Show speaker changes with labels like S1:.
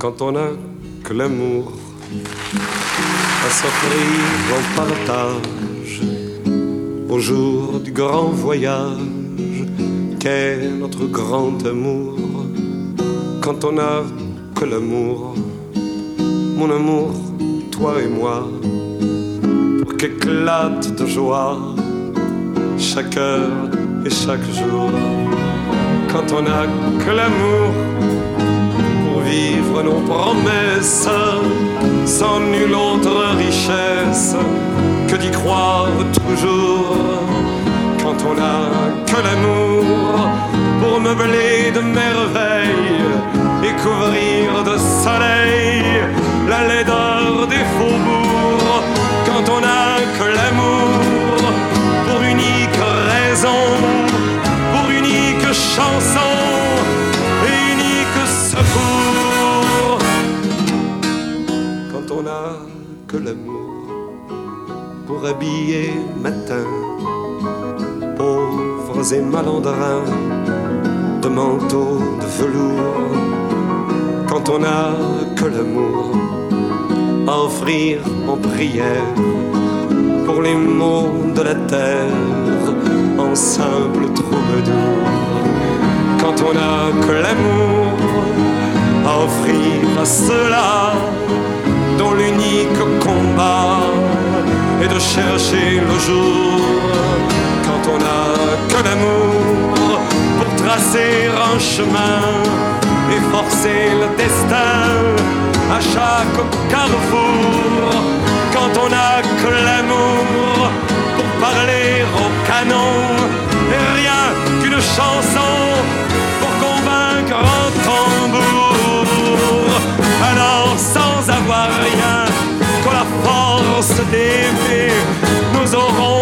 S1: quand on n'a que l'amour à s'offrir en partage au jour du grand voyage qu'est notre grand amour. Quand on n'a que l'amour, mon amour, toi et moi, pour qu'éclate de joie chaque heure et chaque jour. Quand on n'a que l'amour pour vivre nos promesses, sans nulle autre richesse que d'y croire toujours. Quand on n'a que l'amour pour meubler de merveilles et couvrir de soleil la laideur des faubourgs. Quand on n'a que l'amour pour unique raison, pour unique chanson et unique secours. Quand on n'a que l'amour pour habiller matin pauvres et malandrins de manteaux de velours. Quand on n'a que l'amour à offrir en prière pour les maux de la terre en simple troubadour. Quand on n'a que l'amour à offrir à ceux-là dont l'unique combat est de chercher le jour. Quand on n'a que l'amour pour tracer un chemin et forcer le destin à chaque carrefour. Quand on n'a que l'amour pour parler au canon et rien qu'une chanson pour convaincre un tambour. Alors sans avoir rien que la force d'aimer, nous aurons